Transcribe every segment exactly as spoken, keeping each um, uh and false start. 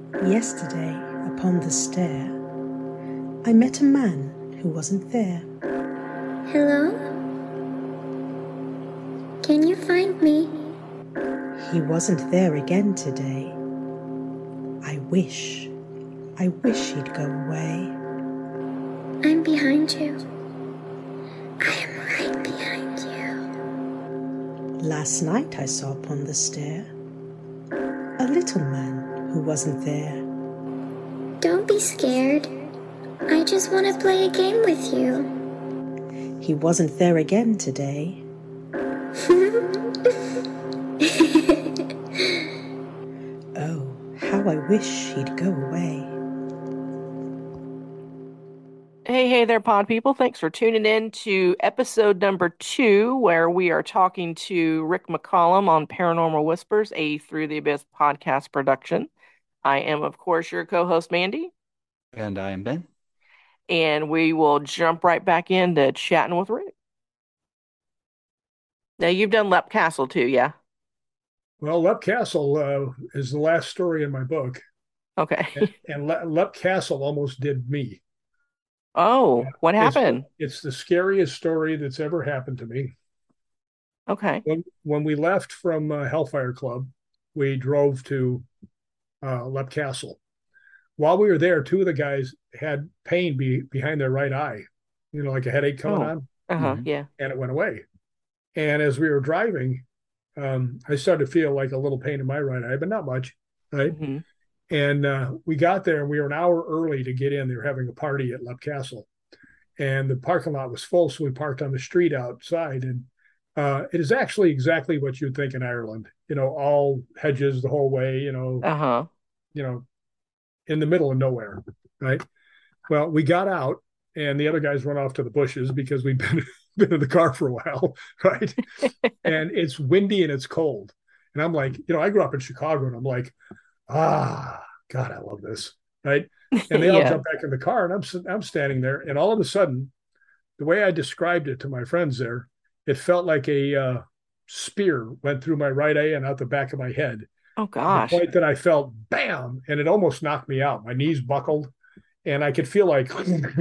Yesterday, upon the stair, I met a man who wasn't there. Hello? Can you find me? He wasn't there again today. I wish, I wish he'd go away. I'm behind you. I am right behind you. Last night I saw upon the stair a little man who wasn't there. Don't be scared. I just want to play a game with you. He wasn't there again today. Oh, how I wish he'd go away. Hey, hey there, pod people. Thanks for tuning in to episode number two, where we are talking to Rick McCollum on Paranormal Whispers, a Through the Abyss podcast production. I am, of course, your co-host, Mandy. And I am Ben. And we will jump right back into chatting with Rick. Now, you've done Lep Castle too, yeah? Well, Lep Castle uh, is the last story in my book. Okay. and and Le- Lep Castle almost did me. Oh, what happened? It's, it's the scariest story that's ever happened to me. Okay. When, when we left from uh, Hellfire Club, we drove to uh, Lep Castle. While we were there, two of the guys had pain be, behind their right eye, you know, like a headache coming Oh. on. Uh-huh, Mhm. yeah. And it went away. And as we were driving, um, I started to feel like a little pain in my right eye, but not much, right? hmm And uh, we got there, and we were an hour early to get in. They were having a party at Lep Castle, and the parking lot was full, so we parked on the street outside. And uh, it is actually exactly what you'd think in Ireland, you know, all hedges the whole way, you know, Uh-huh. you know, in the middle of nowhere, right? Well, we got out, and the other guys went off to the bushes because we'd been been in the car for a while, right? And it's windy and it's cold, and I'm like, you know, I grew up in Chicago, and I'm like, ah, God, I love this, right? And they all Yeah. jump back in the car, and I'm I'm standing there, and all of a sudden, the way I described it to my friends there, it felt like a uh, spear went through my right eye and out the back of my head. Oh, To the gosh. point that I felt bam, and it almost knocked me out. My knees buckled, and I could feel like,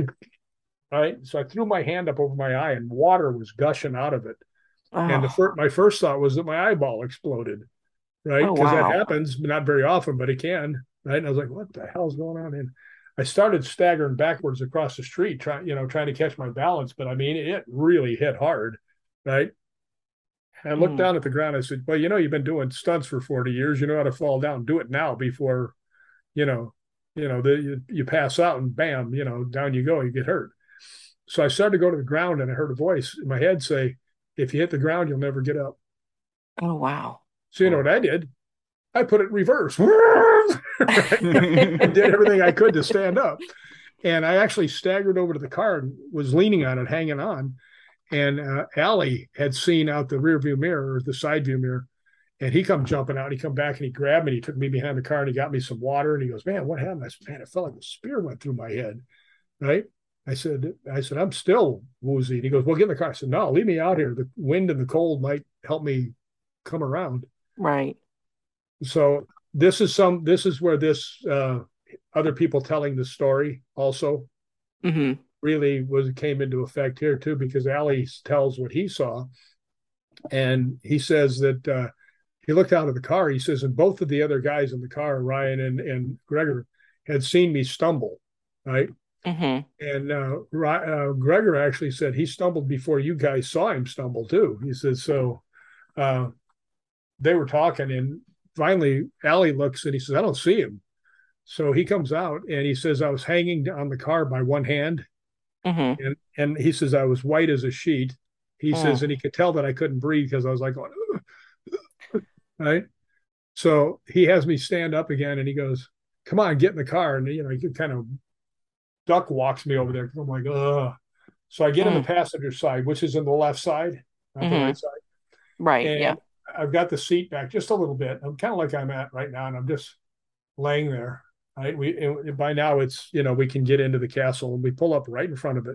right. So I threw my hand up over my eye, and water was gushing out of it. And the Oh, first, my first thought was that my eyeball exploded, right? Oh, Because wow. that happens, but not very often, but it can, right? And I was like, "What the hell's going on?" And I started staggering backwards across the street, trying, you know, trying to catch my balance. But I mean, it really hit hard, right? And I looked Mm. down at the ground. I said, "Well, you know, you've been doing stunts for forty years. You know how to fall down. Do it now before, you know, you know, the, you, you pass out and bam, you know, down you go. You get hurt." So I started to go to the ground, and I heard a voice in my head say, "If you hit the ground, you'll never get up." Oh, wow. So you know what I did? I put it in reverse. Right? And did everything I could to stand up. And I actually staggered over to the car and was leaning on it, hanging on. And uh, Allie had seen out the rear view mirror or the side view mirror. And he come jumping out. He come back and he grabbed me. He took me behind the car and he got me some water. And he goes, "Man, what happened?" I said, "Man, it felt like a spear went through my head." Right. I said, I said, "I'm still woozy." And he goes, "Well, get in the car." I said, "No, leave me out here. The wind and the cold might help me come around." Right. So this is some this is where this uh, other people telling the story also hmm really was came into effect here too, because Ali tells what he saw, and he says that uh, he looked out of the car. He says, and both of the other guys in the car, Ryan and and Gregor, had seen me stumble, right? hmm And uh, uh, Gregor actually said he stumbled before you guys saw him stumble too. He said so. Uh, they were talking, and finally, Allie looks and he says, "I don't see him." So he comes out and he says, "I was hanging on the car by one hand." hmm And, and he says, "I was white as a sheet." He Mm. says, and he could tell that I couldn't breathe because I was like, going, "Ugh." Right. So he has me stand up again and he goes, "Come on, get in the car." And, you know, he kind of duck walks me over there. I'm like, "Ugh." So I get in the Mm. passenger side, which is in the left side, not the Mhm. right side. Right. And Yeah. I've got the seat back just a little bit. I'm kind of like I'm at right now, and I'm just laying there. Right. We and by now it's, you know, we can get into the castle, and we pull up right in front of it.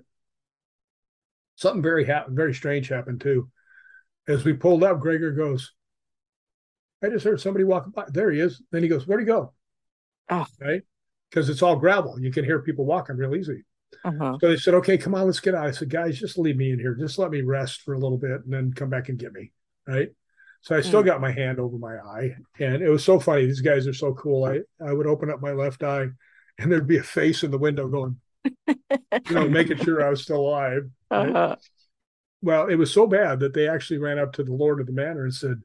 Something very ha- very strange happened too. As we pulled up, Gregor goes, "I just heard somebody walking by." There he is. Then he goes, "Where'd he go?" Oh, right? Because it's all gravel. You can hear people walking real easy. uh-huh. So they said, okay, come on, let's get out. I said, guys, just leave me in here. Just let me rest for a little bit and then come back and get me. Right. So I still Mm. got my hand over my eye. And it was so funny. These guys are so cool. I, I would open up my left eye and there'd be a face in the window going, you know, making sure I was still alive. Right. Uh-huh. Well, it was so bad that they actually ran up to the Lord of the Manor and said,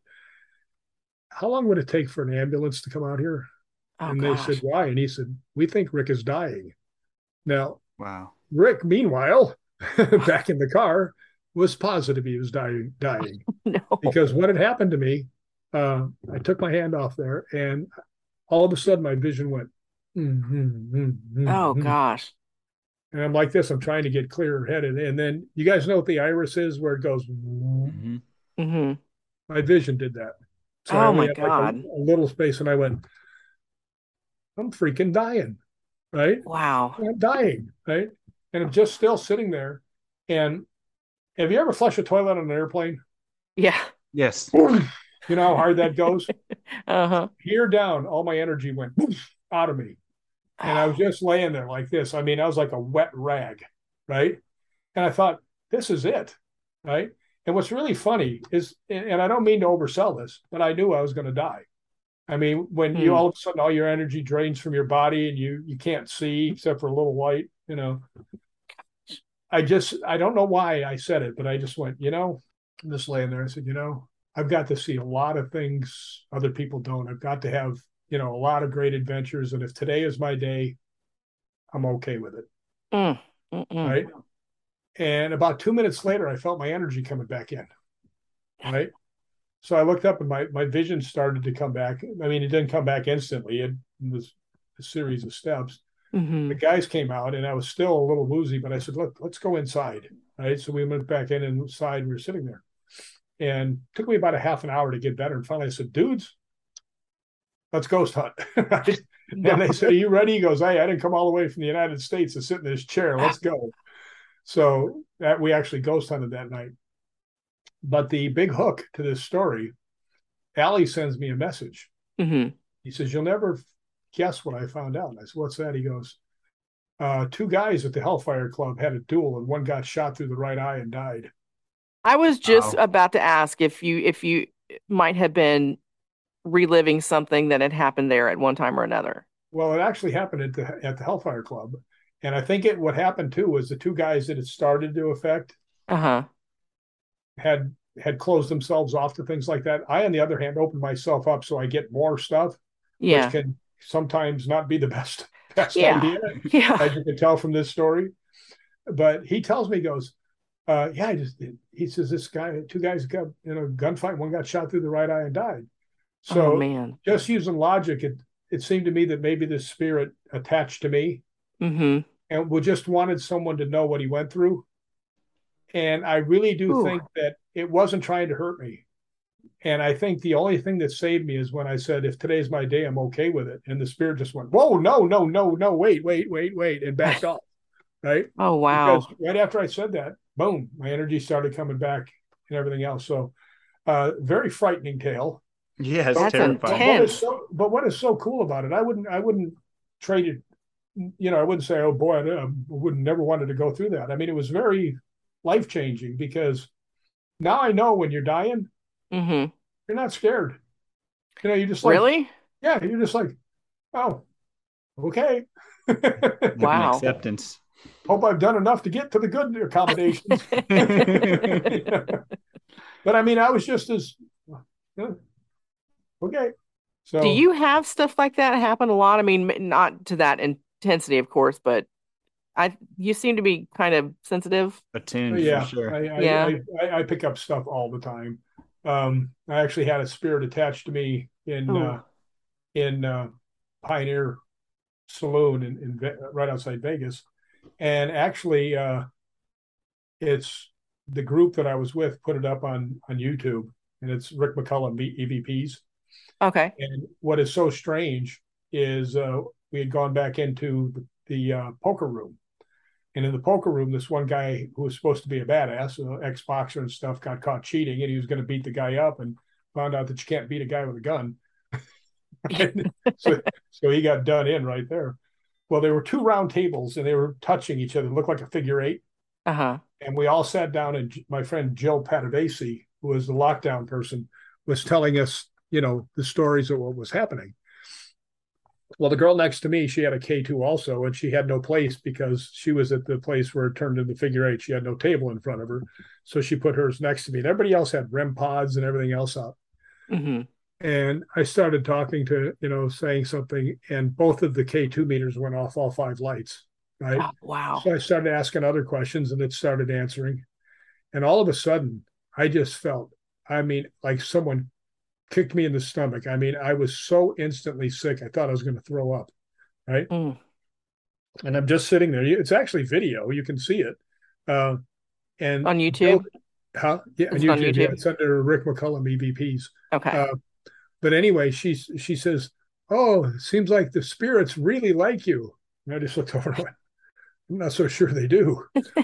how long would it take for an ambulance to come out here? Oh And they said, gosh. why? And he said, we think Rick is dying. Now, Wow. Rick, meanwhile, back in the car, was positive he was dying, dying. No. Because what had happened to me, uh, I took my hand off there, and all of a sudden my vision went, mm, mm, mm, mm, Oh mm. gosh. And I'm like this, I'm trying to get clearer headed. And then you guys know what the iris is, where it goes, Mm-hmm. Mm-hmm. my vision did that. So I Oh only my had like a, God. a little space, and I went, I'm freaking dying, right? Wow. I'm dying, right? And I'm just still sitting there. And have you ever flushed a toilet on an airplane? Yeah. Yes. You know how hard that goes? Uh-huh. Here down, all my energy went out of me. And I was just laying there like this. I mean, I was like a wet rag, right? And I thought, this is it, right? And what's really funny is, and I don't mean to oversell this, but I knew I was going to die. I mean, when you Hmm. all of a sudden all your energy drains from your body and you you can't see except for a little light, you know. I just I don't know why I said it, but I just went, you know, I'm just laying there. I said, you know, I've got to see a lot of things other people don't. I've got to have, you know, a lot of great adventures. And if today is my day, I'm okay with it. Mm. Mm-mm. Right. And about two minutes later, I felt my energy coming back in. Right. So I looked up and my, my vision started to come back. I mean, it didn't come back instantly. It was a series of steps. Mm-hmm. The guys came out and I was still a little woozy, but I said, look, let's go inside. Right. So we went back in and inside. We were sitting there. And it took me about a half an hour to get better. And finally I said, dudes, let's ghost hunt. Right? No. And they said, are you ready? He goes, hey, I didn't come all the way from the United States to sit in this chair. Let's go. So that we actually ghost hunted that night. But the big hook to this story, Allie sends me a message. Mm-hmm. He says, you'll never guess what I found out. And I said, what's that? He goes, uh, two guys at the Hellfire Club had a duel and one got shot through the right eye and died. I was just Wow. about to ask if you if you might have been reliving something that had happened there at one time or another. Well, it actually happened at the, at the Hellfire Club. And I think it what happened too was the two guys that it started to affect Uh-huh. had had closed themselves off to things like that. I, on the other hand, opened myself up so I get more stuff, Yeah. which can sometimes not be the best best Yeah. idea, Yeah. as you can tell from this story. But he tells me, he goes, uh, yeah, I just he says this guy, two guys got in a gunfight, one got shot through the right eye and died. So Oh man. just using logic, it it seemed to me that maybe this spirit attached to me Mm-hmm. and we just wanted someone to know what he went through. And I really do Ooh. think that it wasn't trying to hurt me. And I think the only thing that saved me is when I said, if today's my day, I'm okay with it. And the spirit just went, whoa, no, no, no, no, wait, wait, wait, wait, and backed off. Right. Oh wow. Because right after I said that, boom, my energy started coming back and everything else. So uh, very frightening tale. Yeah, it's That's terrifying. But what, intense. is so, but what is so cool about it, I wouldn't, I wouldn't trade it. You know, I wouldn't say, oh boy, I would never wanted to go through that. I mean, it was very life changing because now I know when you're dying, Mm-hmm. you're not scared. You know, you're just like, Really? yeah, you're just like, oh, okay. An Wow. acceptance. Hope I've done enough to get to the good accommodations. But I mean, I was just as uh, okay. So Do you have stuff like that happen a lot? I mean, m- not to that intensity, of course, but I you seem to be kind of sensitive. Attuned yeah, for sure. I, I, Yeah. I, I, I pick up stuff all the time. Um, I actually had a spirit attached to me in Ooh. uh, in uh, Pioneer Saloon in, in Ve- right outside Vegas, and actually, uh, it's the group that I was with put it up on on YouTube, and it's Rick McCullum E V Ps. Okay. And what is so strange is uh, we had gone back into the, the uh, poker room. And in the poker room, this one guy who was supposed to be a badass, an ex-boxer and stuff, got caught cheating, and he was going to beat the guy up and found out that you can't beat a guy with a gun. so, so he got done in right there. Well, there were two round tables and they were touching each other. It looked like a figure eight. Uh-huh. And we all sat down, and my friend Jill Padavasi, who was the lockdown person, was telling us, you know, the stories of what was happening. Well, the girl next to me, she had a K two also, and she had no place because she was at the place where it turned into figure eight. She had no table in front of her. So she put hers next to me. And everybody else had REM pods and everything else up. Mm-hmm. And I started talking to, you know, saying something, and both of the K two meters went off, all five lights, right? Oh, wow. So I started asking other questions, and it started answering. And all of a sudden, I just felt, I mean, like someone kicked me in the stomach. I mean, I was so instantly sick. I thought I was going to throw up, right? Mm. And I'm just sitting there. It's actually video. You can see it. Uh, and On YouTube? Huh? Yeah, on Is it YouTube. on YouTube? Yeah, it's under Rick McCullum E V Ps. Okay. Uh, but anyway, she she says, "Oh, it seems like the spirits really like you." And I just looked over and went, "I'm not so sure they do."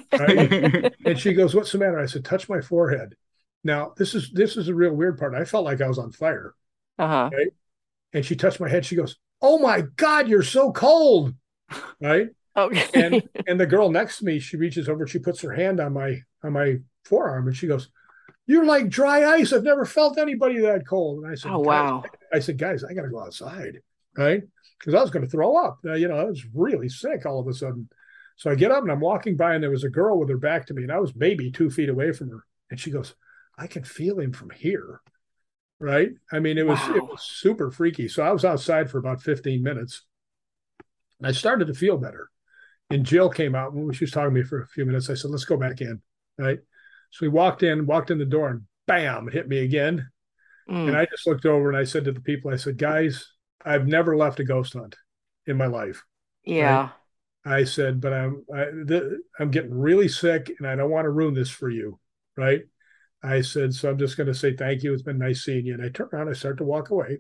Right? And she goes, "What's the matter?" I said, "Touch my forehead." Now, this is this is a real weird part. I felt like I was on fire. Uh-huh. Right? And she touched my head. She goes, "Oh my God, you're so cold." Right? Okay. and and the girl next to me, she reaches over, she puts her hand on my on my forearm, and she goes, "You're like dry ice. I've never felt anybody that cold." And I said, Oh, wow. I said, "Guys, I got to go outside," right? Because I was going to throw up. Uh, you know, I was really sick all of a sudden. So I get up and I'm walking by, and there was a girl with her back to me, and I was maybe two feet away from her. And she goes, "I can feel him from here." Right? I mean, it was Wow. it was super freaky. So I was outside for about fifteen minutes. And I started to feel better. And Jill came out when she was talking to me for a few minutes. I said, "Let's go back in." Right? So we walked in, walked in the door, and bam, it hit me again. Mm. And I just looked over and I said to the people, I said, "Guys, I've never left a ghost hunt in my life." Yeah. Right? I said, "But I'm I, the, I'm getting really sick, and I don't want to ruin this for you." Right? I said, "So I'm just going to say thank you. It's been nice seeing you." And I turned around, I started to walk away.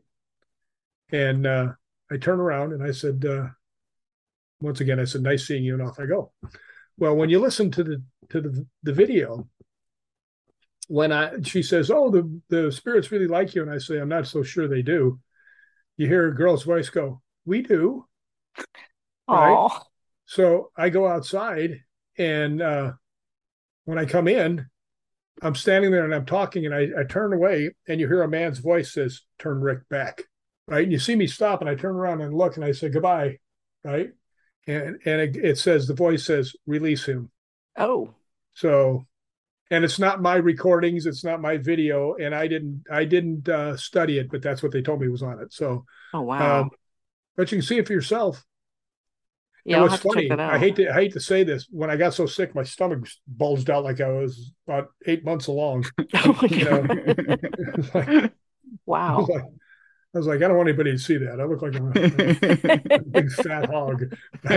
And uh, I turned around and I said, uh, once again, I said, "Nice seeing you," and off I go. Well, when you listen to the to the, the video, when I she says, "Oh, the, the spirits really like you," and I say, "I'm not so sure they do," you hear a girl's voice go, "We do." Right? Oh. So I go outside, and uh, when I come in, I'm standing there and I'm talking, and I, I turn away, and you hear a man's voice says, "Turn Rick back." Right? And you see me stop, and I turn around and look, and I say, "Goodbye." Right? And and it, it says, the voice says, "Release him." Oh. So, and it's not my recordings, it's not my video, and I didn't I didn't uh, study it, but that's what they told me was on it. So, Oh, wow. um, but you can see it for yourself. Yeah, And I'll what's have to check funny, that out. I hate to I hate to say this, when I got so sick, my stomach bulged out like I was about eight months along. Oh my You know, God. it was like, I Wow. was like, I was like, I don't want anybody to see that. I look like I'm a, a big fat hog.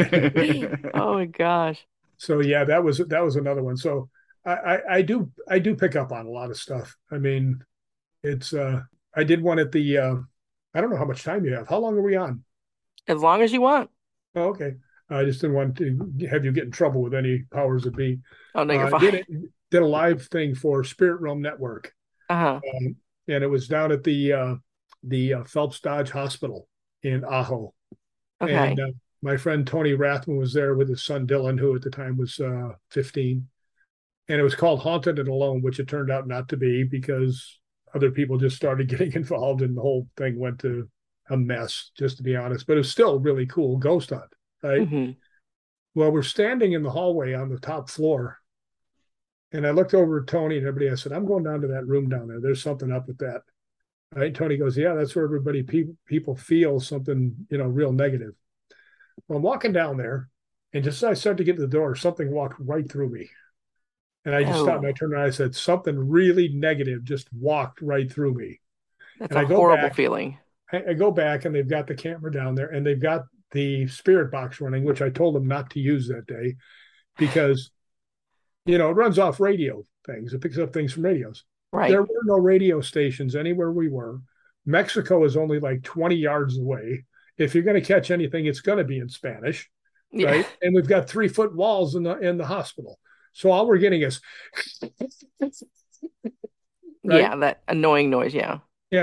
Oh my gosh. So yeah, that was that was another one. So I, I I do I do pick up on a lot of stuff. I mean, it's uh I did one at the uh I don't know how much time you have. How long are we on? As long as you want. Oh, okay. I just didn't want to have you get in trouble with any powers that be. Oh, no, you're Uh, fine. did it did a live thing for Spirit Realm Network, Uh-huh. um, and it was down at the uh, the uh, Phelps Dodge Hospital in Ajo. Okay. And uh, my friend Tony Rathman was there with his son Dylan, who at the time was uh, fifteen. And it was called Haunted and Alone, which it turned out not to be because other people just started getting involved and the whole thing went to a mess, just to be honest. But it was still a really cool ghost hunt, right? Mm-hmm. Well, we're standing in the hallway on the top floor. And I looked over at Tony and everybody. I said, "I'm going down to that room down there. There's something up with that." Right? Tony goes, "Yeah, that's where everybody, pe- people feel something, you know, real negative." Well, I'm walking down there, and just as I started to get to the door, something walked right through me. And I just Oh. stopped and I turned around and I said, something really negative just walked right through me. That's And a I go horrible back, feeling. I, I go back and they've got the camera down there and they've got the spirit box running, which I told them not to use that day because, you know, it runs off radio things. It picks up things from radios. Right. There were no radio stations anywhere we were. Mexico is only like twenty yards away. If you're going to catch anything, it's going to be in Spanish, Yeah. right? And we've got three foot walls in the in the hospital. So all we're getting is, right? Yeah, that annoying noise. Yeah. Yeah.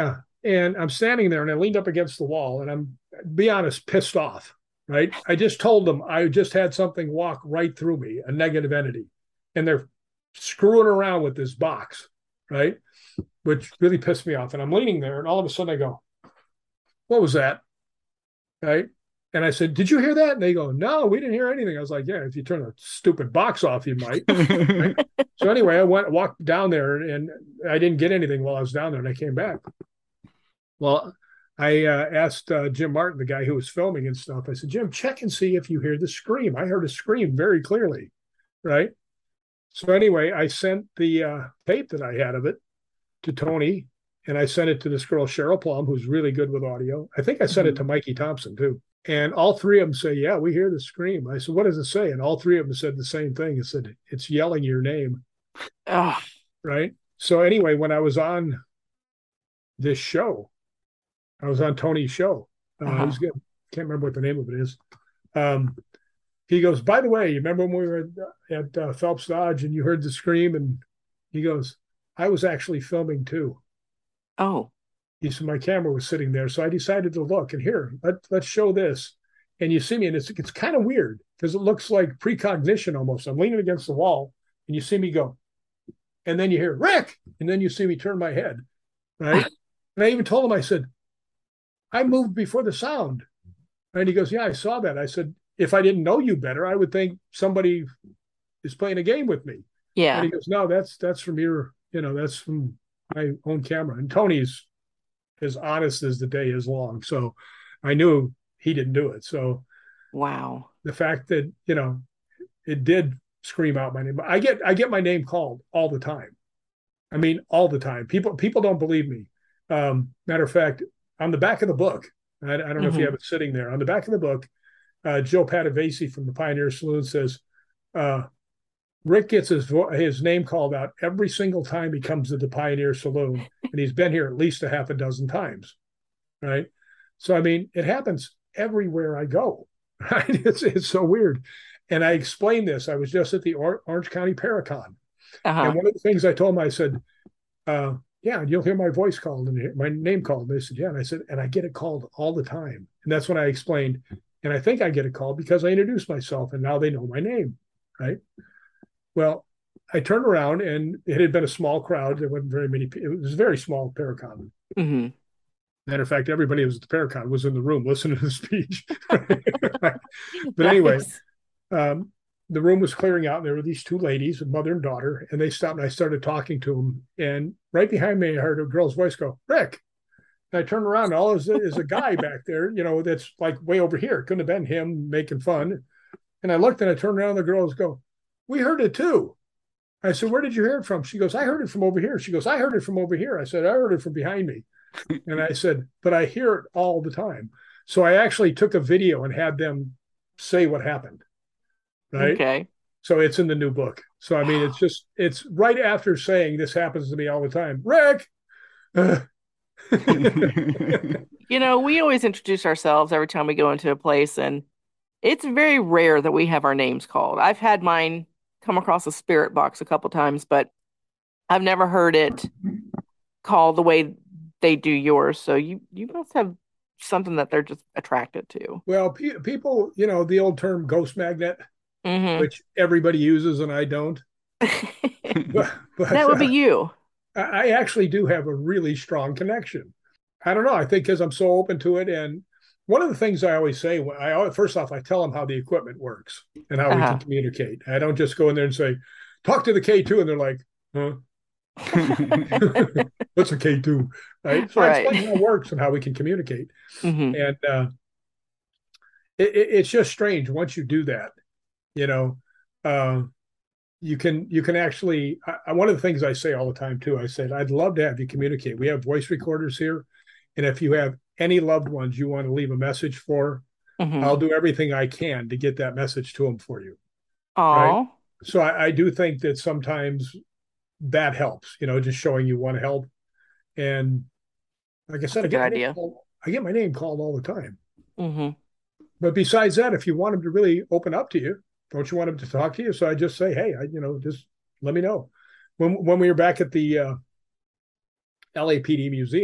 And I'm standing there and I leaned up against the wall and I'm, be honest, pissed off, right? I just told them I just had something walk right through me, a negative entity. And they're screwing around with this box, right? Which really pissed me off. And I'm leaning there and all of a sudden I go, what was that? Right? And I said, did you hear that? And they go, no, we didn't hear anything. I was like, yeah, if you turn a stupid box off, you might. Right? So anyway, I went walked down there and I didn't get anything while I was down there and I came back. Well, I uh, asked uh, Jim Martin, the guy who was filming and stuff. I said, Jim, check and see if you hear the scream. I heard a scream very clearly, right? So anyway, I sent the uh, tape that I had of it to Tony, and I sent it to this girl, Cheryl Plum, who's really good with audio. I think I sent mm-hmm. it to Mikey Thompson, too. And all three of them say, yeah, we hear the scream. I said, what does it say? And all three of them said the same thing. It said, it's yelling your name. Oh. Right? So anyway, when I was on this show, I was on Tony's show. Uh, uh-huh. He's good. Can't remember what the name of it is. Um, he goes, by the way, you remember when we were at, at uh, Phelps Dodge and you heard the scream? And he goes, I was actually filming too. Oh. He said, my camera was sitting there. So I decided to look and here, let, let's show this. And you see me, and it's, it's kind of weird because it looks like precognition almost. I'm leaning against the wall and you see me go. And then you hear, Rick. And then you see me turn my head. Right. And I even told him, I said, I moved before the sound. And he goes, yeah, I saw that. I said, if I didn't know you better, I would think somebody is playing a game with me. Yeah. And he goes, no, that's that's from your, you know, that's from my own camera. And Tony's as honest as the day is long. So I knew he didn't do it. So wow. The fact that, you know, it did scream out my name. I get I get my name called all the time. I mean, all the time. People people don't believe me. Um, matter of fact, on the back of the book, I, I don't know mm-hmm. if you have it sitting there. On the back of the book, uh, Joe Padavasi from the Pioneer Saloon says, uh, Rick gets his vo- his name called out every single time he comes to the Pioneer Saloon, and he's been here at least a half a dozen times, right? So, I mean, it happens everywhere I go, right? It's it's so weird. And I explained this. I was just at the or- Orange County Paracon. Uh-huh. And one of the things I told him, I said, uh, yeah, you'll hear my voice called and my name called. And they said, yeah. And I said, and I get it called all the time. And that's when I explained, and I think I get it called because I introduced myself and now they know my name, right? Well, I turned around and it had been a small crowd. There wasn't very many people. It was a very small Paracon. Mm-hmm. Matter of fact, everybody who was at the Paracon was in the room listening to the speech. But anyway, um, the room was clearing out. And there were these two ladies, a mother and daughter, and they stopped and I started talking to them. And right behind me, I heard a girl's voice go, Rick. And I turned around, and all is, is a guy back there, you know, that's like way over here. Couldn't have been him making fun. And I looked and I turned around, and the girls go, we heard it too. I said, where did you hear it from? She goes, I heard it from over here. She goes, I heard it from over here. I said, I heard it from behind me. And I said, but I hear it all the time. So I actually took a video and had them say what happened. Right. Okay. So it's in the new book. So, I mean, it's just, it's right after saying this happens to me all the time. Rick. Uh. You know, we always introduce ourselves every time we go into a place, and it's very rare that we have our names called. I've had mine come across a spirit box a couple times, but I've never heard it called the way they do yours. So you, you must have something that they're just attracted to. Well, pe- people, you know, the old term ghost magnet, mm-hmm. which everybody uses and I don't. but, but, that would be you. Uh, I actually do have a really strong connection. I don't know. I think because I'm so open to it. And one of the things I always say, I first off, I tell them how the equipment works and how uh-huh. we can communicate. I don't just go in there and say, talk to the K two. And they're like, huh? What's a K two? Right. So right. I explain how it works and how we can communicate. Mm-hmm. And uh, it, it, it's just strange once you do that, you know, uh, you can you can actually I, one of the things I say all the time too, I said, I'd love to have you communicate. We have voice recorders here. And if you have any loved ones you want to leave a message for, mm-hmm. I'll do everything I can to get that message to them for you. Right? So I, I do think that sometimes that helps, you know, just showing you want to help. And like I said, I get, my name called, I get my name called all the time. Mm-hmm. But besides that, if you want them to really open up to you, don't you want them to talk to you? So I just say, hey, I, you know, just let me know. When when we were back at the uh, L A P D museum,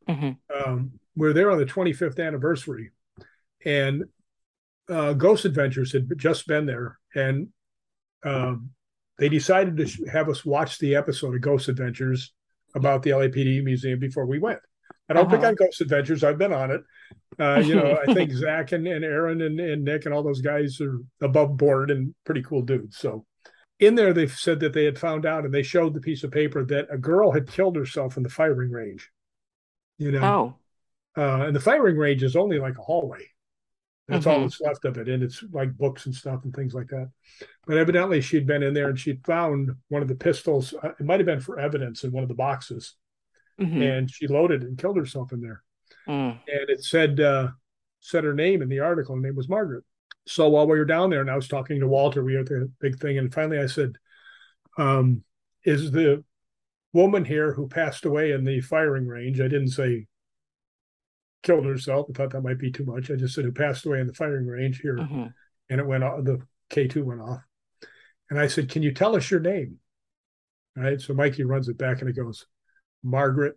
Mhm. Um, we were there on the twenty-fifth anniversary, and uh, Ghost Adventures had just been there, and um, they decided to sh- have us watch the episode of Ghost Adventures about the L A P D Museum before we went. I don't pick Uh-huh. on Ghost Adventures. I've been on it. Uh, you know, I think Zach and, and Aaron and, and Nick and all those guys are above board and pretty cool dudes. So in there, they said that they had found out, and they showed the piece of paper that a girl had killed herself in the firing range. You know, Oh. uh, and the firing range is only like a hallway. That's all Mhm. that's left of it, and it's like books and stuff and things like that. But evidently, she'd been in there and she'd found one of the pistols. Uh, it might have been for evidence in one of the boxes, Mhm. and she loaded and killed herself in there. Mm. And it said uh, said her name in the article. Her name was Margaret. So while we were down there, and I was talking to Walter, we had the big thing, and finally I said, um, "Is the woman here who passed away in the firing range?" I didn't say killed herself. I thought that might be too much. I just said who passed away in the firing range here, Mhm. and it went off. The K two went off, and I said, "Can you tell us your name?" All right. So Mikey runs it back, and it goes, Margaret.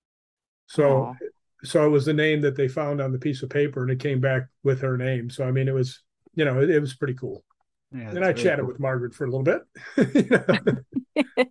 So Aw. so it was the name that they found on the piece of paper, and it came back with her name. So I mean, it was, you know, it, it was pretty cool. Yeah, And that's I very chatted cool. with Margaret for a little bit. You know?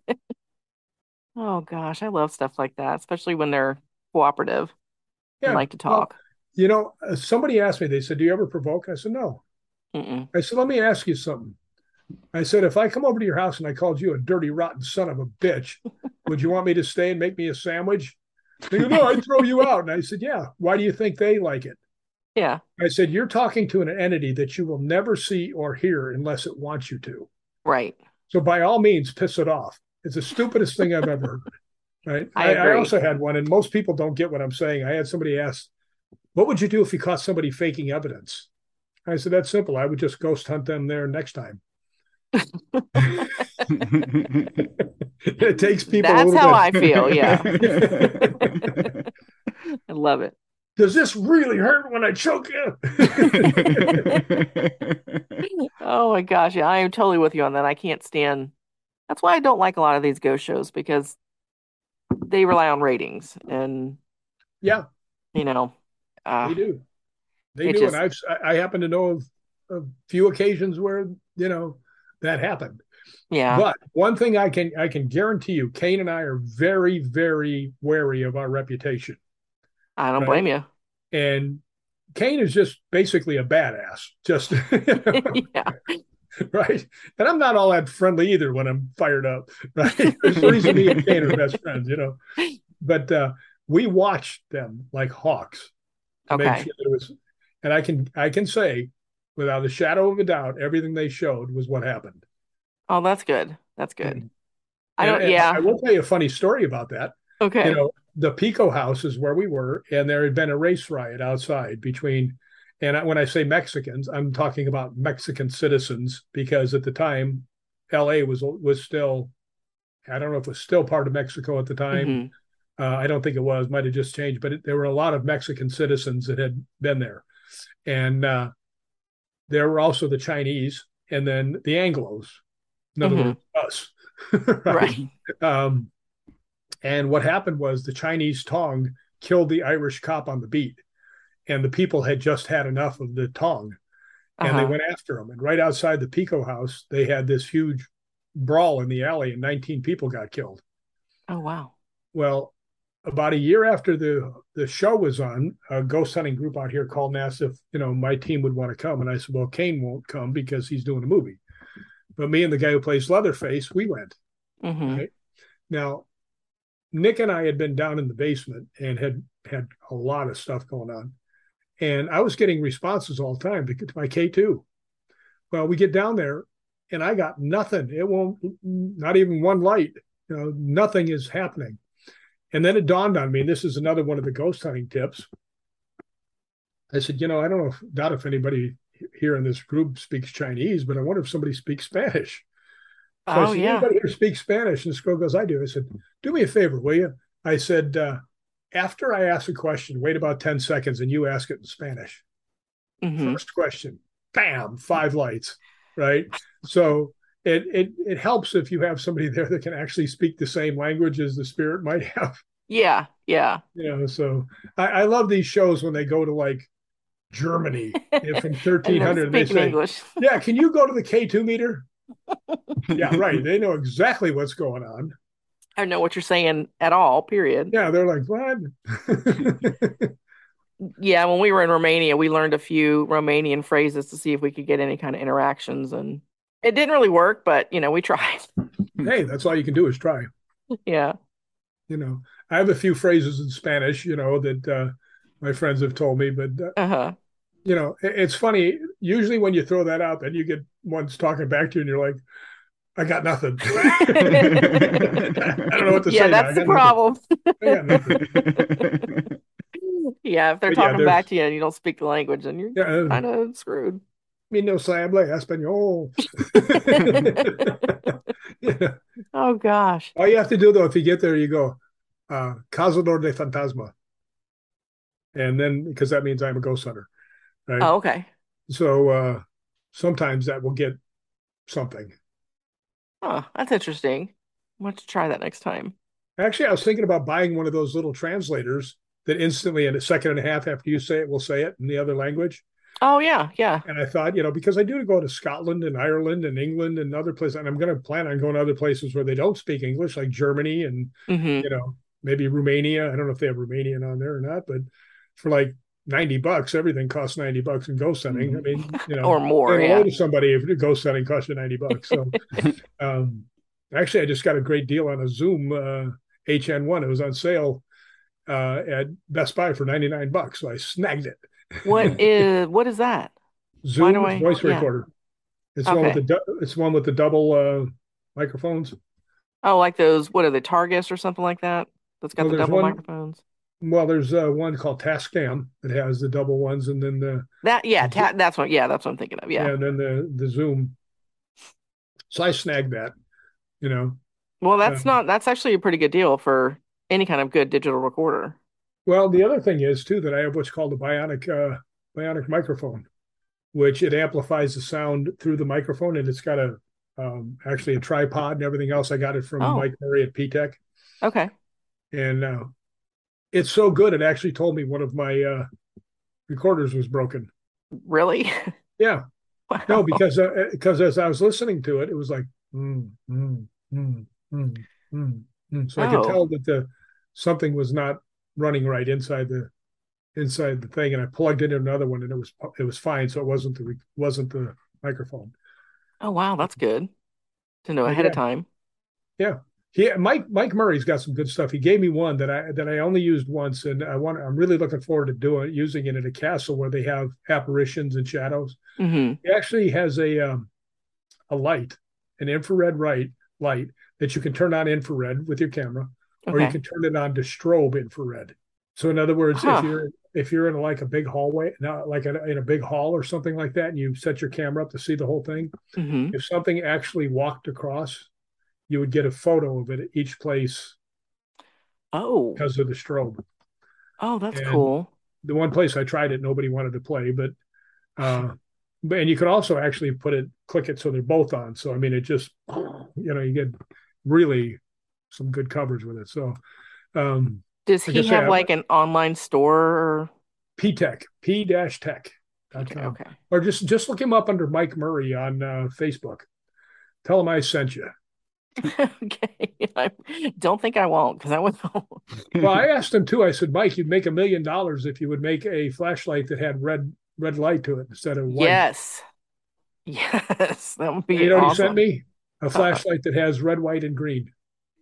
Oh gosh, I love stuff like that, especially when they're cooperative and Yeah. like to Well, talk. you know, uh, somebody asked me, they said, "Do you ever provoke?" I said, "No." Mm-mm. I said, "Let me ask you something." I said, "If I come over to your house and I called you a dirty, rotten son of a bitch, would you want me to stay and make me a sandwich?" They go, "No, I'd throw you out." And I said, "Yeah. Why do you think they like it?" Yeah, I said, "You're talking to an entity that you will never see or hear unless it wants you to. right. So by all means, piss it off." It's the stupidest thing I've ever heard. Right. I I, I agree. also had one, and most people don't get what I'm saying. I had somebody ask, "What would you do if you caught somebody faking evidence?" I said, "That's simple. I would just ghost hunt them there next time." It takes people That's a how little I feel. Yeah, bit. I love it. Does this really hurt when I choke you? Oh my gosh, yeah, I am totally with you on that. I can't stand. That's why I don't like a lot of these ghost shows because they rely on ratings, and Yeah, you know, uh, they do. They it do, and just I've I happen to know of a few occasions where you know that happened. yeah. But one thing I can I can guarantee you, Kane and I are very very wary of our reputation, I don't right? blame you. And Kane is just basically a badass, just you know, Yeah. right. And I'm not all that friendly either when I'm fired up, right? There's a reason me and Kane are best friends, you know. But uh, we watched them like hawks to make Okay. sure that it was. And I can I can say, without a shadow of a doubt, everything they showed was what happened. Oh, that's good. That's good. And, I don't. and I Yeah. will tell you a funny story about that. You Okay. know, the Pico House is where we were, and there had been a race riot outside between. And when I say Mexicans, I'm talking about Mexican citizens because at the time, L A was was still. I don't know if it was still part of Mexico at the time. Hmm. Uh, I don't think it was. Might have just changed, but it, there were a lot of Mexican citizens that had been there, and uh, there were also the Chinese, and then the Anglos. In other Hmm. words, us. Right. Right. Um, and what happened was the Chinese Tong killed the Irish cop on the beat, and the people had just had enough of the Tong, and they Uh-huh. went after him. And right outside the Pico House, they had this huge brawl in the alley, and nineteen people got killed. Oh wow. Well, about a year after the the show was on, a ghost hunting group out here called and asked if you know my team would want to come, and I said, "Well, Kane won't come because he's doing a movie, but me and the guy who plays Leatherface, we went." Hmm. Right now, Nick and I had been down in the basement and had had a lot of stuff going on, and I was getting responses all the time to my K two. Well, we get down there, and I got nothing. It won't, not even one light. You know, nothing is happening. And then it dawned on me, and this is another one of the ghost hunting tips. I said, you know, I don't know, if, doubt if anybody here in this group speaks Chinese, but I wonder if somebody speaks Spanish. So I Oh said, yeah. anybody here speaks Spanish? And this girl goes, I do. I said, do me a favor, will you? I said, uh, after I ask a question, wait about ten seconds and you ask it in Spanish. Hmm. First question, bam, five lights, right? So it, it, it helps if you have somebody there that can actually speak the same language as the spirit might have. Yeah, yeah. You know, so I, I love these shows when they go to like Germany and from And they're thirteen hundred and they speaking say, English. yeah, can you go to the K two meter? Yeah, right. They know exactly what's going on. I don't know what you're saying at all, period. Yeah, they're like, what? Yeah, when we were in Romania, we learned a few Romanian phrases to see if we could get any kind of interactions, and it didn't really work, but you know, we tried. Hey, that's all you can do is try. Yeah. You know, I have a few phrases in Spanish, you know, that uh, my friends have told me, but uh, Uh-huh. you know, it, it's funny. Usually, when you throw that out, then you get ones talking back to you, and you're like, "I got nothing. I don't know what to Yeah, say." Now. that's I the got nothing. problem. I got nothing. Yeah, if they're But yeah, talking back there's to you and you don't speak the language, then you're yeah, uh, kind of screwed. me no se habla español. Yeah. Oh gosh. All you have to do though, if you get there, you go, uh, Cazador de Fantasma, and then because that means I'm a ghost hunter, right? Oh, okay. So uh, sometimes that will get something. Huh, that's interesting. I'm going to try that next time. Actually, I was thinking about buying one of those little translators that instantly, in a second and a half after you say it, will say it in the other language. Oh yeah, yeah. And I thought, you know, because I do go to Scotland and Ireland and England and other places, and I'm going to plan on going to other places where they don't speak English, like Germany and, Hmm. you know, maybe Romania. I don't know if they have Romanian on there or not, but for like ninety bucks, everything costs ninety bucks in ghost hunting. I mean, you know, Or more, say hello yeah. to somebody if ghost hunting costs you ninety bucks. So, um, actually, I just got a great deal on a Zoom uh, H N one. It was on sale uh, at Best Buy for ninety-nine bucks. So I snagged it. What is what is that? Why do Zoom I? voice Yeah. recorder. It's one with Okay. the du- it's one with the double uh, microphones. Oh, like those, what are they, Targus or something like that? That's got Well, the there's double one. microphones. Well, there's uh, one called Tascam that has the double ones, and then the That, yeah, ta that's what, yeah, that's what I'm thinking of. Yeah. yeah, and then the the Zoom. So I snagged that. You know. Well, Uh, that's not, that's actually a pretty good deal for any kind of good digital recorder. well, the other thing is too that I have what's called a bionic uh, bionic microphone, which it amplifies the sound through the microphone, and it's got a um, actually a tripod and everything else. I got it from Oh, Mike Murray at P TEC, okay. and uh, it's so good. It actually told me one of my uh, recorders was broken. Really? Yeah, no, Wow. because uh, because as I was listening to it, it was like mm, mm, mm, mm, mm, mm. So I could Oh, tell that the something was not running right inside the inside the thing, and I plugged in another one, and it was it was fine. So it wasn't the wasn't the microphone. oh wow, that's good to know But ahead of yeah, time. yeah. He Mike Mike Murray's got some good stuff. He gave me one that I that I only used once, and I want I'm really looking forward to doing using it at a castle where they have apparitions and shadows. Hmm. He actually has a um, a light, an infrared light light that you can turn on infrared with your camera, or you Okay. can turn it on to strobe infrared. So in other words, if Huh. you're if you're in like a big hallway, not like a, in a big hall or something like that, and you set your camera up to see the whole thing, Hmm. if something actually walked across, you would get a photo of it at each place Oh, because of the strobe. oh, that's And cool. the one place I tried it, nobody wanted to play, but uh, but and you could also actually put it, click it so they're both on. So I mean, it just you know you get really some good coverage with it. So um, Does like I he say, have I, like an online store or P TEC, P tech dot P K? com, Okay. or just just look him up under Mike Murray on uh, Facebook. Tell him I sent you. Okay. I don't think I won't because I would know. Well, I asked him too. I said, Mike, you'd make a million dollars if you would make a flashlight that had red red light to it instead of white. Yes. Yes. That would And you be know what he sent awesome. me? A Uh-uh. flashlight that has red, white, and green.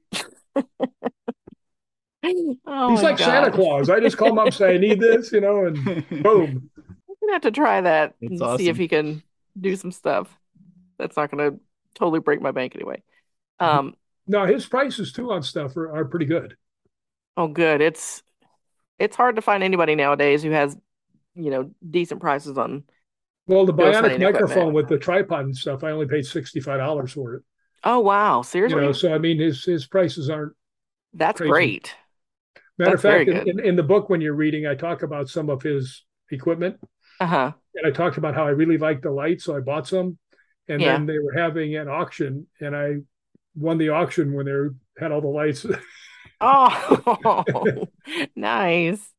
Oh He's my like Santa gosh. Claus. I just call him up, say, I need this, you know, and boom. I'm gonna have to try that That's and see if awesome. he can do some stuff. That's not gonna totally break my bank anyway. Um, No, his prices too on stuff are, are pretty good. oh good. It's it's hard to find anybody nowadays who has, you know, decent prices on Well, the ghost bionic hunting equipment. microphone with the tripod and stuff, I only paid sixty-five dollars for it. Oh wow, You know, seriously? so I mean, his his prices aren't That's crazy. great. Matter of That's very fact, in, good. in, in the book, when you're reading, I talk about some of his equipment. Uh-huh. And I talked about how I really liked the lights, so I bought some. And Yeah. then they were having an auction, and I won the auction when they had all the lights. Oh, nice.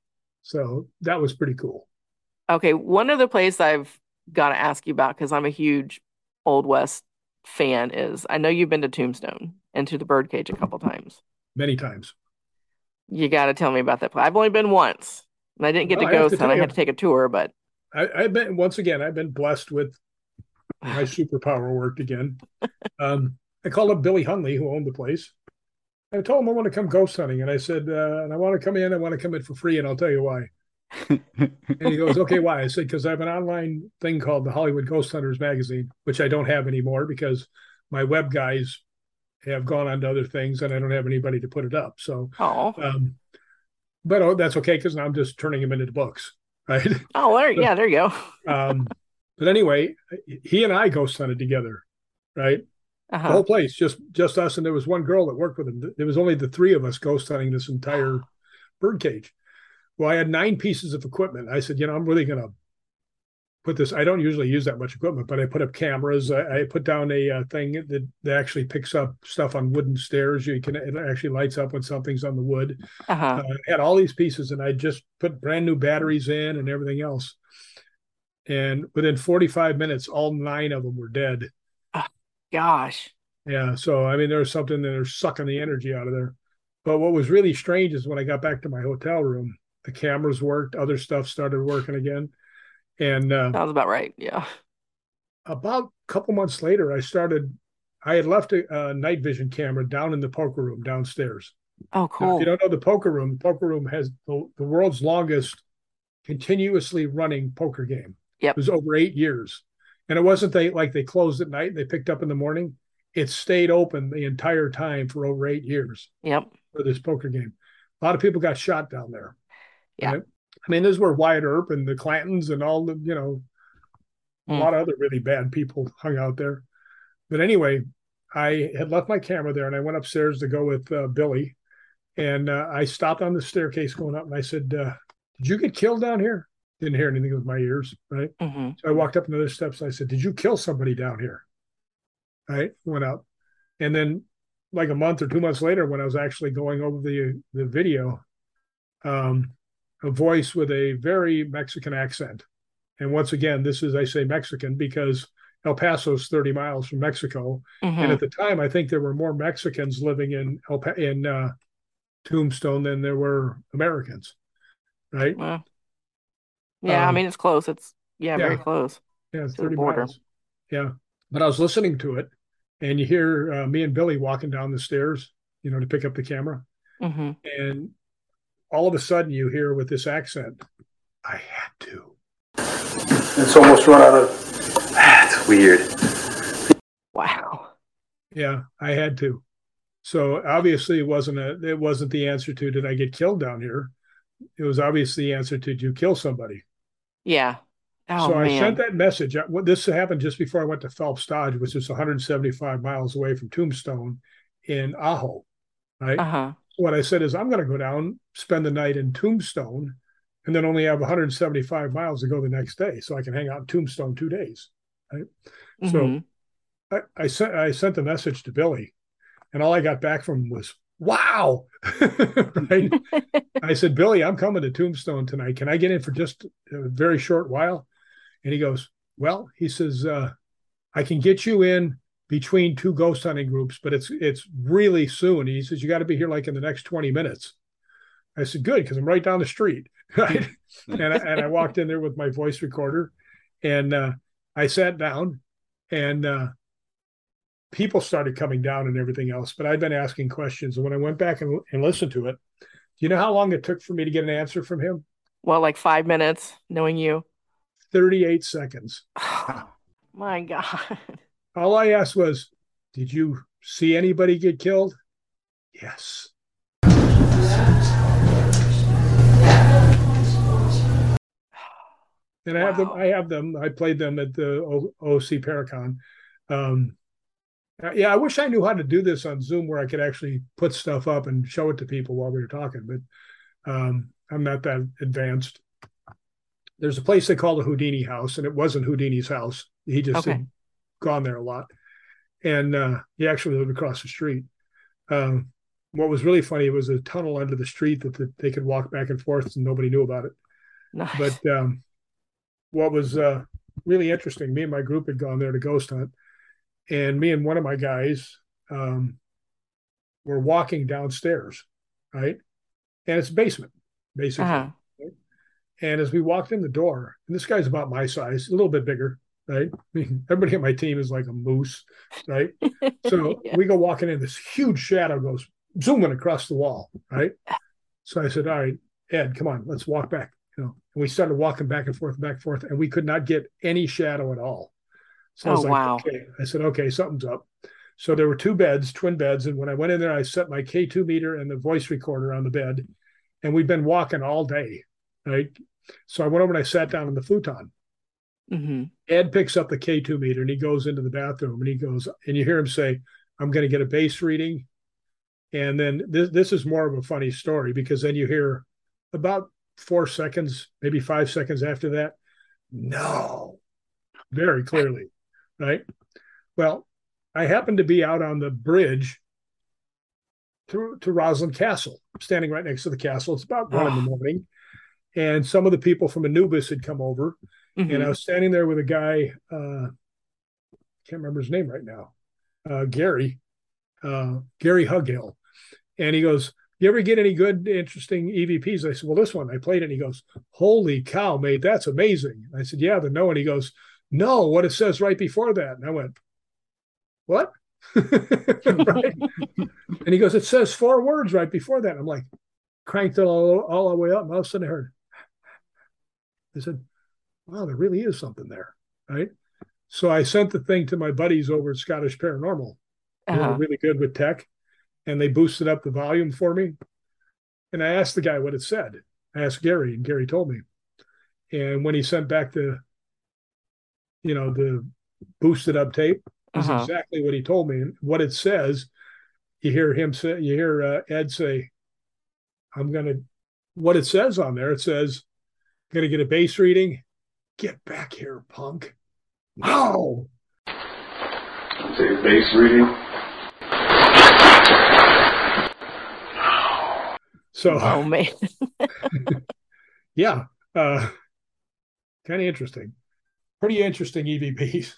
So that was pretty cool. Okay, one other place I've got to ask you about because I'm a huge Old West fan is I know you've been to Tombstone and to the Birdcage a couple times. Many times. You got to tell me about that place. I've only been once, and I didn't get Well, to I have go, to so I tell you, had to take a tour. But I, I've been once again. I've been blessed with my superpower worked again. Um, I called up Billy Hunley, who owned the place. I told him I want to come ghost hunting, and I said, uh, and I want to come in. I want to come in for free, and I'll tell you why. And he goes, okay, why? I said, because I have an online thing called the Hollywood Ghost Hunters Magazine, which I don't have anymore because my web guys have gone on to other things, and I don't have anybody to put it up. So, oh, um, but oh, that's okay because now I'm just turning them into the books, right? oh, there, yeah, there you go. um, but anyway, he and I ghost hunted together, right? Uh-huh. The whole place, just just us, and there was one girl that worked with him. There was only the three of us ghost hunting this entire birdcage. Well, I had nine pieces of equipment. I said, you know, I'm really going to put this. I don't usually use that much equipment, but I put up cameras. I, I put down a uh, thing that, that actually picks up stuff on wooden stairs. You can it actually lights up when something's on the wood. Uh-huh. Uh, I had all these pieces, and I just put brand new batteries in and everything else. And within forty-five minutes, all nine of them were dead. Oh, gosh. Yeah. So, I mean, there was something that they're sucking the energy out of there. But what was really strange is when I got back to my hotel room, the cameras worked, other stuff started working again. And uh, Sounds about right. Yeah. about a couple months later, I started, I had left a, a night vision camera down in the poker room downstairs. Oh, Now, cool. if you don't know the poker room, the poker room has the, the world's longest continuously running poker game. Yep. It was over eight years. And it wasn't they like they closed at night and they picked up in the morning. It stayed open the entire time for over eight years Yep. for this poker game. A lot of people got shot down there. Yeah. Right? I mean, this is where Wyatt Earp and the Clantons and all the, you know, a Mm. lot of other really bad people hung out there. But anyway, I had left my camera there and I went upstairs to go with uh, Billy. And uh, I stopped on the staircase going up and I said, uh, did you get killed down here? Didn't hear anything with my ears, right? Mm-hmm. So I walked up another steps. And I said, did you kill somebody down here? Right? Went up. And then like a month or two months later, when I was actually going over the, the video, um, a voice with a very Mexican accent. And once again, this is, I say Mexican because El Paso's thirty miles from Mexico. Mm-hmm. And at the time, I think there were more Mexicans living in El pa- in uh, Tombstone than there were Americans, right? Well, yeah, I Um, mean, it's close. It's, yeah, very yeah. close. Yeah, the thirty border. miles. Yeah. But I was listening to it, and you hear uh, me and Billy walking down the stairs, you know, to pick up the camera. Mm-hmm. And all of a sudden, you hear with this accent, I had to. It's almost run out of. That's weird. Wow. Yeah, I had to. So obviously, it wasn't a. It wasn't the answer to did I get killed down here. It was obviously the answer to did you kill somebody. Yeah. Oh, so I man. sent that message. I- what- This happened just before I went to Phelps Dodge, which is one hundred seventy-five miles away from Tombstone in Ajo, right? Uh-huh. What I said is I'm going to go down, spend the night in Tombstone, and then only have one hundred seventy-five miles to go the next day, so I can hang out in Tombstone two days, right? So Mhm. I, I sent I sent the message to Billy, and all I got back from him was wow. Right? I said, Billy, I'm coming to Tombstone tonight. Can I get in for just a very short while? And he goes, well, he says, uh, I can get you in between two ghost hunting groups, but it's it's really soon. He says, you got to be here like in the next twenty minutes. I said, good, because I'm right down the street. Right. and, I, and I walked in there with my voice recorder, and uh, I sat down, and uh, people started coming down and everything else. But I'd been asking questions. And when I went back and, and listened to it, do you know how long it took for me to get an answer from him? Well, like five minutes, knowing you. thirty-eight seconds. My God. All I asked was, did you see anybody get killed? Yes. And I have them. Wow. I have them. I played them at the o- OC Paracon. Um, uh, yeah, I wish I knew how to do this on Zoom where I could actually put stuff up and show it to people while we were talking, but um, I'm not that advanced. There's a place they call the Houdini House, and it wasn't Houdini's house. He just Okay. had gone there a lot, and uh, he actually lived across the street. Um, what was really funny was a tunnel under the street that the, they could walk back and forth and nobody knew about it. Nice. But um, what was uh, really interesting, me and my group had gone there to ghost hunt, and me and one of my guys um, were walking downstairs, right? And it's a basement, basically. Uh-huh. Right? And as we walked in the door, and this guy's about my size, a little bit bigger, right? I mean, everybody on my team is like a moose, right? So Yeah. we go walking in, this huge shadow goes zooming across the wall, right? So I said, all right, Ed, come on, let's walk back. You know, and we started walking back and forth, back and forth, and we could not get any shadow at all. So I was Oh, like, wow. okay. I said, okay, something's up. So there were two beds, twin beds. And when I went in there, I set my K two meter and the voice recorder on the bed. And we'd been walking all day, right? So I went over and I sat down on the futon. Mm-hmm. Ed picks up the K two meter and he goes into the bathroom and he goes, and you hear him say, I'm going to get a base reading. And then this, this is more of a funny story, because then you hear about four seconds, maybe five seconds after that, no, very clearly, right? Well, I happened to be out on the bridge to, to Roslyn Castle, standing right next to the castle. It's about one in the Oh. morning. And some of the people from Anubis had come over. Mhm. And I was standing there with a guy, uh, can't remember his name right now, uh, Gary, uh, Gary Hughill. And he goes, you ever get any good, interesting E V Ps? I said, well, this one, I played it. And he goes, holy cow, mate, that's amazing. I said, yeah, the no. And he goes, no, what it says right before that. And I went, what? Right? And he goes, it says four words right before that. And I'm like, cranked it all, all the way up. And all of a sudden I heard, I said, wow, there really is something there, right? So I sent the thing to my buddies over at Scottish Paranormal, who Uh-huh. are really good with tech, and they boosted up the volume for me. And I asked the guy what it said. I asked Gary, and Gary told me. And when he sent back the, you know, the boosted up tape, is Uh-huh. exactly what he told me. And what it says, you hear him say, you hear uh, Ed say, I'm going to, what it says on there, it says, going to get a base reading. Get back here, punk. No. Take base reading. So, Oh, man. yeah, uh, kind of interesting. Pretty interesting E V Ps.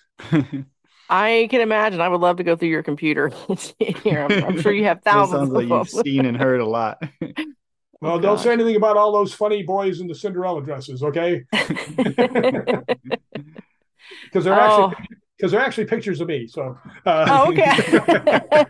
I can imagine. I would love to go through your computer and see here. I'm, I'm sure you have That thousands sounds of like them. you've seen and heard a lot. Well, Oh, don't gosh. say anything about all those funny boys in the Cinderella dresses, okay? Because they're Oh. actually because they're actually pictures of me. So, uh, Oh, okay.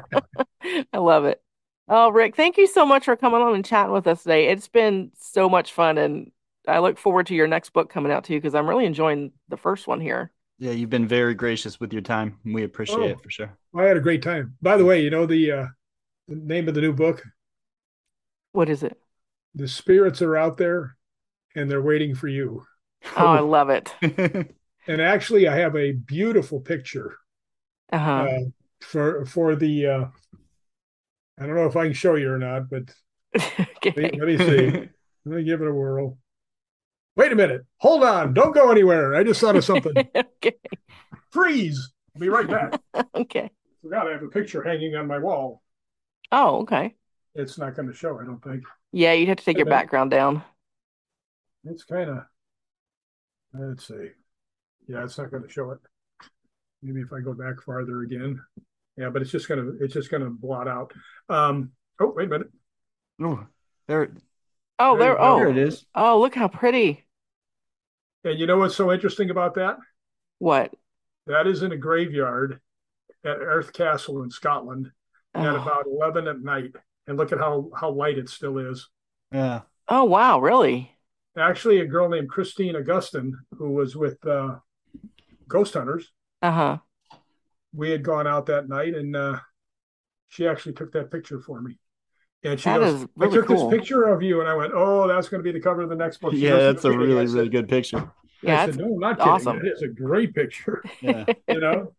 I love it. Oh, Rick, thank you so much for coming on and chatting with us today. It's been so much fun, and I look forward to your next book coming out too, because I'm really enjoying the first one here. Yeah, you've been very gracious with your time. We appreciate Oh. it for sure. I had a great time. By the way, you know the, uh, the name of the new book? What is it? The spirits are out there, and they're waiting for you. Oh, I love it. And actually, I have a beautiful picture Uh-huh. uh, for for the. Uh, I don't know if I can show you or not, but let me, Okay. let me see. Let me give it a whirl. Wait a minute. Hold on. Don't go anywhere. I just thought of something. Okay. Freeze. I'll be right back. Okay. Forgot I have a picture hanging on my wall. Oh, okay. It's not going to show, I don't think. Yeah, you'd have to take your Wait a minute. background down. It's kind of. Let's see. Yeah, it's not going to show it. Maybe if I go back farther again. Yeah, but it's just gonna it's just gonna blot out. Um. Oh, wait a minute. Ooh, there, Oh, There you there. go. there Oh, it is. oh, look how pretty. And you know what's so interesting about that? What? That is in a graveyard at Earth Castle in Scotland at Oh. about eleven at night. And look at how how light it still is. Yeah. Oh, wow, really? Actually, a girl named Christine Augustin, who was with uh, Ghost Hunters, Uh-huh. we had gone out that night, and uh, she actually took that picture for me. And she That goes, is I really took cool. this picture of you, and I went, oh, that's going to be the cover of the next book. She Yeah, goes, that's a "Okay." really, I really said, good picture. Yeah, I that's said, no, I'm not kidding. awesome. It is a great picture, Yeah. you know?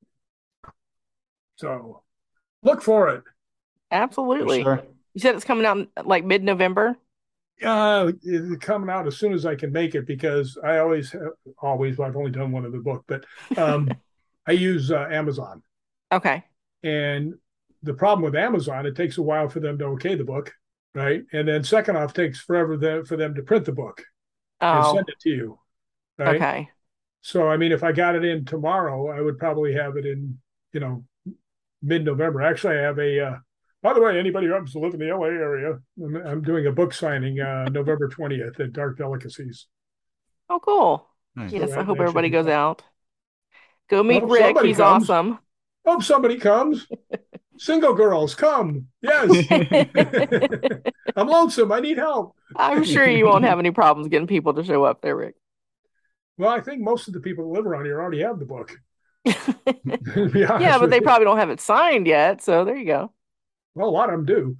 So look for it. For absolutely. sure. You said it's coming out in, like mid-November? Uh, it's coming out as soon as I can make it, because I always, always, well, I've only done one of the book, but um, I use uh, Amazon. Okay. And the problem with Amazon, it takes a while for them to okay the book, right? And then second off, it takes forever the, for them to print the book and Oh, send it to you, right? okay. So, I mean, if I got it in tomorrow, I would probably have it in, you know, mid-November. Actually, I have a, uh, by the way, anybody who happens to live in the L A area, I'm, I'm doing a book signing uh, November twentieth at Dark Delicacies. Oh, cool. Nice. Yes, So I that, hope that should everybody be goes fun. out. Go I meet hope Rick. somebody He's comes. awesome. Hope somebody comes. Single girls, come. Yes. I'm lonesome. I need help. I'm sure you won't have any problems getting people to show up there, Rick. Well, I think most of the people that live around here already have the book. To be honest Yeah, but with they you. probably don't have it signed yet, so there you go. Well, a lot of them do.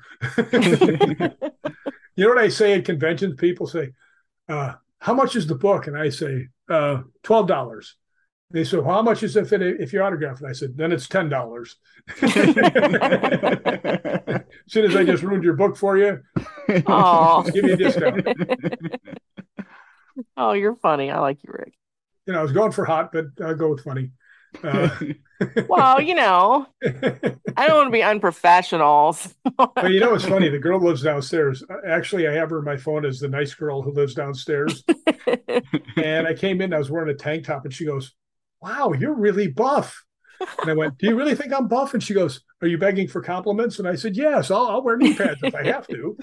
You know what I say at conventions? People say, uh, how much is the book? And I say, uh, twelve dollars. They say, well, how much is it if, it, if you autograph it? I said, then it's ten dollars. As soon as I just ruined your book for you, Oh, give you a discount. oh, you're funny. I like you, Rick. You know, I was going for hot, but I'll go with funny. Uh, Well, you know, I don't want to be unprofessional. so- But you know, it's funny. The girl lives downstairs. Actually, I have her on my phone as the nice girl who lives downstairs. And I came in, I was wearing a tank top, and she goes, wow, you're really buff. And I went, do you really think I'm buff? And she goes, are you begging for compliments? And I said, yes, I'll, I'll wear knee pads if I have to.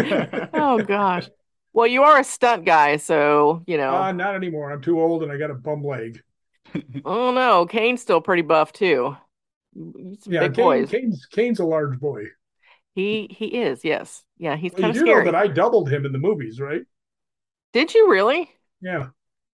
Oh gosh. Well, you are a stunt guy, so you know. Uh, not anymore. I'm too old and I got a bum leg. Oh no, Kane's still pretty buff too. He's some Yeah, big Kane, boys. Kane's, Kane's a large boy. He he is, yes. Yeah, he's Well, kind you of do know scary. that I doubled him in the movies, right? Did you really? Yeah.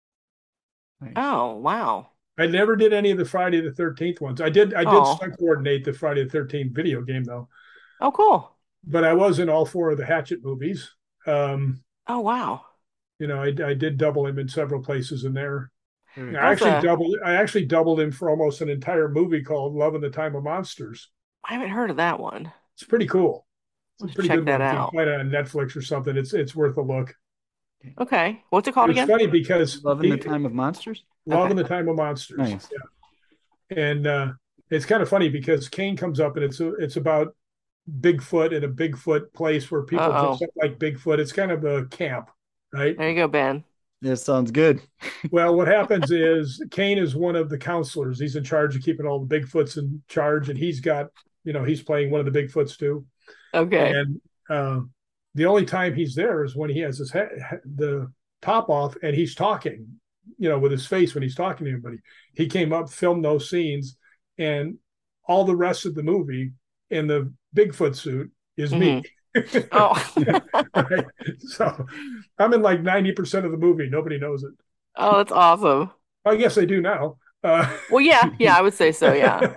Nice. Oh, wow. I never did any of the Friday the thirteenth ones. I did I did Oh. stunt coordinate the Friday the thirteenth video game though. Oh, cool. But I was in all four of the Hatchet movies. Um, Oh, wow. you know, I, I did double him in several places in there. Very I That's actually a- doubled I actually doubled him for almost an entire movie called Love in the Time of Monsters. I haven't heard of that one. It's pretty cool. It's Let's a pretty check good that one. You out. can find it on Netflix or something. It's it's worth a look. Okay. What's it called It's again? funny because Love in the he- Time of Monsters? Love Okay. in the Time of Monsters. Nice. Yeah. And uh, it's kind of funny because Kane comes up and it's a, it's about Bigfoot in a Bigfoot place where people Uh-oh. dress up like Bigfoot. It's kind of a camp, right? There you go, Ben. That sounds good. Well, what happens is Kane is one of the counselors. He's in charge of keeping all the Bigfoots in charge, and he's got, you know, he's playing one of the Bigfoots too. Okay. And uh, the only time he's there is when he has his head, the top off and he's talking, you know, with his face when he's talking to anybody. He came up, filmed those scenes, and all the rest of the movie in the Bigfoot suit is me. Oh. Right? So I'm in like ninety percent of the movie. Nobody knows it. Oh, that's awesome. I guess they do now. Uh, Well, yeah, yeah, I would say so, yeah.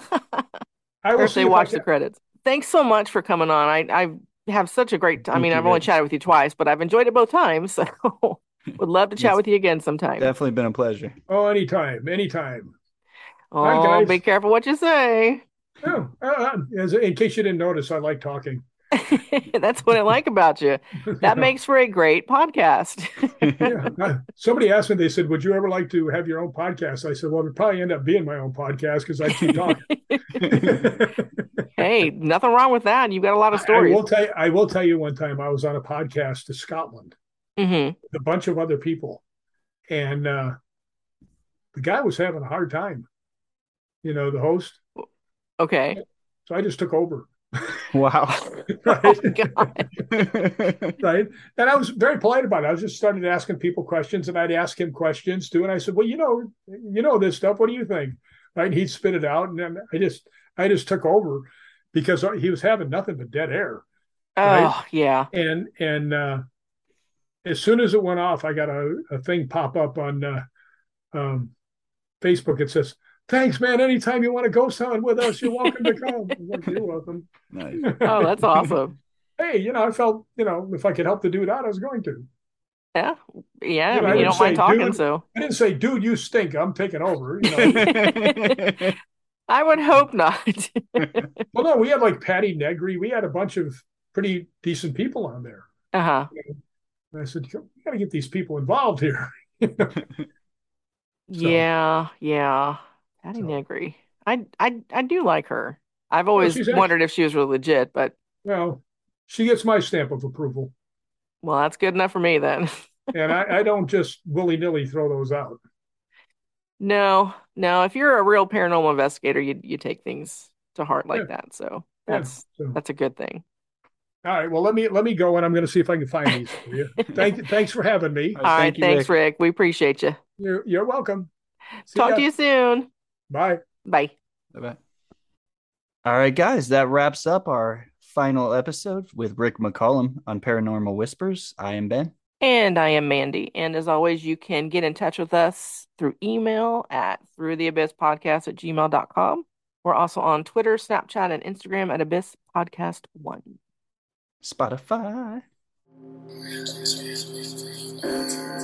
I Or will if see they if I watch can- the credits. Thanks so much for coming on. I I have such a great I Thank mean, you, I've only Rick. chatted with you twice, but I've enjoyed it both times. So would love to chat Yes. with you again sometime. Definitely been a pleasure. Oh, anytime, anytime. Oh, Hi, guys. be careful what you say. Oh, uh, as, in case you didn't notice, I like talking. That's what I like about you. That makes for a great podcast. Yeah. Uh, somebody asked me, they said, would you ever like to have your own podcast? I said, well, it'd probably end up being my own podcast because I keep talking. Hey, nothing wrong with that. You've got a lot of I stories. will tell you, I will tell you one time I was on a podcast to Scotland hmm with a bunch of other people. And uh, the guy was having a hard time, you know, the host. Okay. So I just took over. Wow. Oh, Right. God. Right. And I was very polite about it. I was just started asking people questions and I'd ask him questions too. And I said, well, you know, you know this stuff. What do you think? Right. And he'd spit it out. And then I just, I just took over because he was having nothing but dead air. Oh, yeah. And, and, uh, as soon as it went off, I got a, a thing pop up on, uh, um, Facebook. It says, thanks, man. Anytime you want to go sound with us, you're welcome to come. I'm like, you're welcome. Nice. Oh, that's awesome. Hey, you know, I felt, you know, if I could help the dude out, I was going to. Yeah. Yeah. You know, I I mean, you didn't don't mind say, talking, dude. so I didn't say, dude, you stink. I'm taking over. You know. I would hope not. Well, no, we had like Patty Negri. We had a bunch of pretty decent people on there. Uh-huh. And I said, we got to get these people involved here. So- Yeah, yeah. Patty So- Negri. I I I do like her. I've always she's actually- wondered if she was really legit, but Well, she gets my stamp of approval, well, that's good enough for me then. and I, I don't just willy nilly throw those out. No, no. If you're a real paranormal investigator, you you take things to heart like Yeah. that. So Yeah, that's so- that's a good thing. All right. Well, let me let me go, and I'm going to see if I can find these for you. Thank, thanks for having me. All All right, thank you, thanks, Rick. Rick. We appreciate you. You're you're welcome. See Talk ya. to you soon. Bye. Bye. Bye-bye. All right, guys, that wraps up our final episode with Rick McCollum on Paranormal Whispers. I am Ben. And I am Mandy. And as always, you can get in touch with us through email at through the abyss podcast at gmail dot com. We're also on Twitter, Snapchat, and Instagram at Abyss Podcast One. Spotify. I can just whisper in